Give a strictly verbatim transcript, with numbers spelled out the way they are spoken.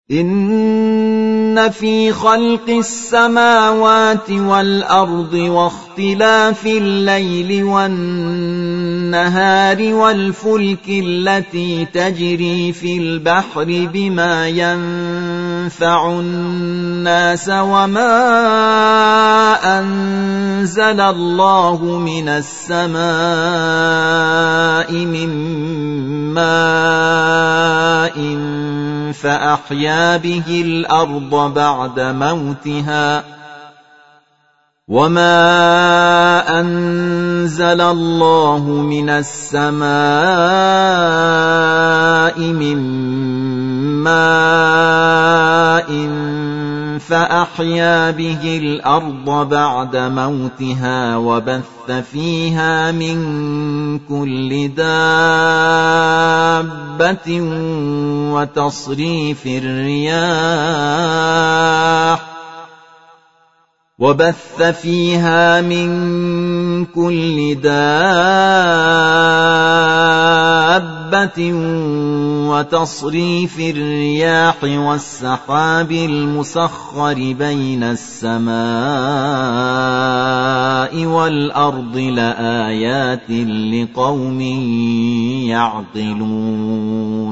إن في خلق السماوات والأرض واختلاف الليل والنهار والفلك التي تجري في البحر بما ينفع الناس وما أنزل الله من السماء من ماء فأحيا به الأرض بعد موتها وما أنزل الله من السماء من ماء فأحيا به الأرض بعد موتها وبث فيها من كل دابة وتصريف الرياح وبث فيها من كل دابة وتصريف الرياح والسحاب المسخر بين السماء والأرض لآيات لقوم يعقلون